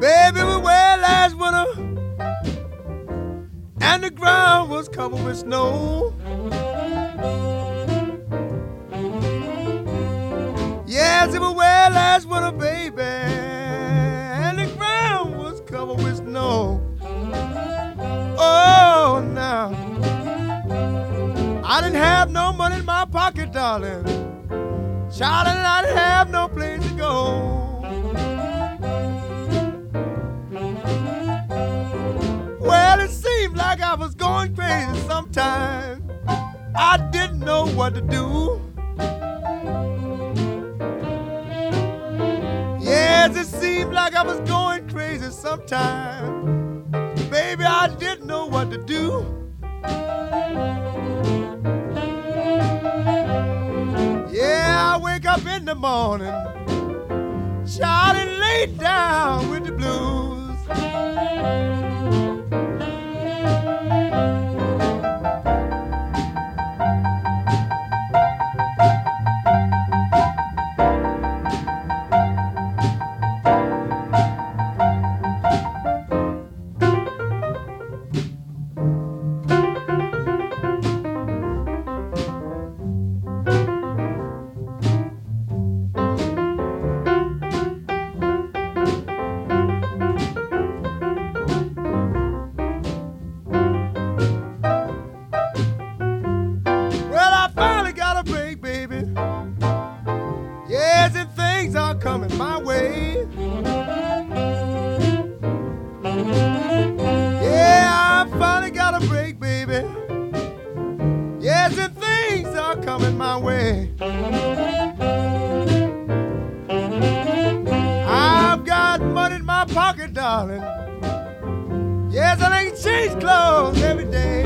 Baby, we were last winter, and the ground was covered with snow. Yes, it was where last winter, baby, and the ground was covered with snow. Oh, now I didn't have no money in my pocket, darling. Child, and I didn't have no place to go. Well, it seemed like I was going crazy sometimes. I didn't know what to do. Yes, it seemed like I was going crazy sometimes. Baby, I didn't know what to do. Yeah, I wake up in the morning, child, and lay down with the blues. Coming my way. Yeah, I finally got a break, baby. Yes, and things are coming my way. I've got money in my pocket, darling. Yes, and I can change clothes every day.